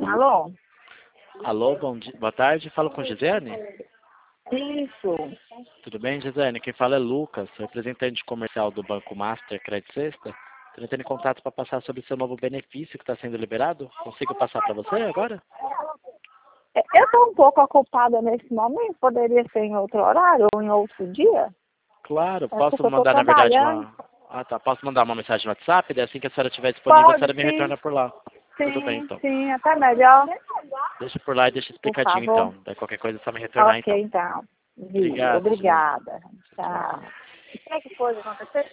Alô? Alô, boa tarde. Falo com Gisele? Isso. Tudo bem, Gisele? Quem fala é Lucas, representante comercial do Banco Master Credit Sexta. Estou entrando em contato para passar sobre o seu novo benefício que está sendo liberado. Consigo passar para você agora? Eu estou um pouco ocupada nesse momento. Poderia ser em outro horário ou em outro dia? Claro, É posso porque eu estou mandar, na verdade, trabalhando. posso mandar uma mensagem no WhatsApp, daí assim que a senhora estiver disponível, a Pode, senhora me sim. retorna por lá. Tudo bem, Sim, então. sim. Até melhor. Deixa por lá e deixa Por explicadinho, favor. então. Daí qualquer coisa é só me retornar, Ok, então. então. Obrigado, Gisele. Obrigada. Tchau. Tchau. O que é que foi que aconteceu?